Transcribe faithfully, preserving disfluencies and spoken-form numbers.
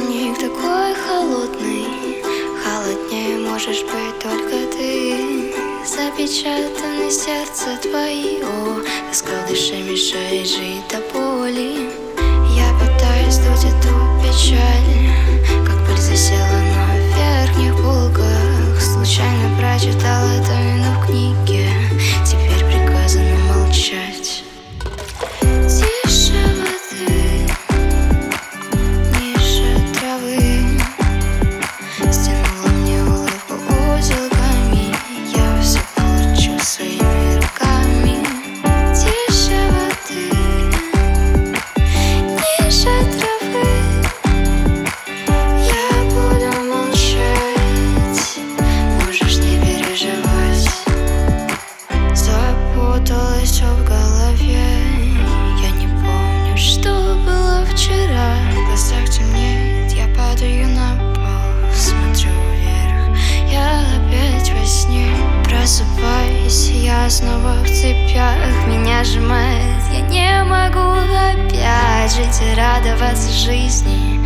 Дневник такой холодный, холоднее можешь быть только ты. Запечатаны сердце твое, расколдыши мешает жить до боли. Я пытаюсь дуть эту печаль, как пыль засела на верхних полках. Случайно прочитал это именно в книге, теперь приказано молчать. Тише воды, ниже травы, стянула мне улыбку узелками, я все получу своими руками. Тише воды, ниже травы, я буду молчать, можешь не переживать. Запуталась все в голове, я не помню, что было вчера. В глазах темнеет, я падаю на пол, смотрю вверх, я опять во сне. Просыпаюсь, я снова в цепях, меня сжимает, я не могу опять жить и радоваться жизни.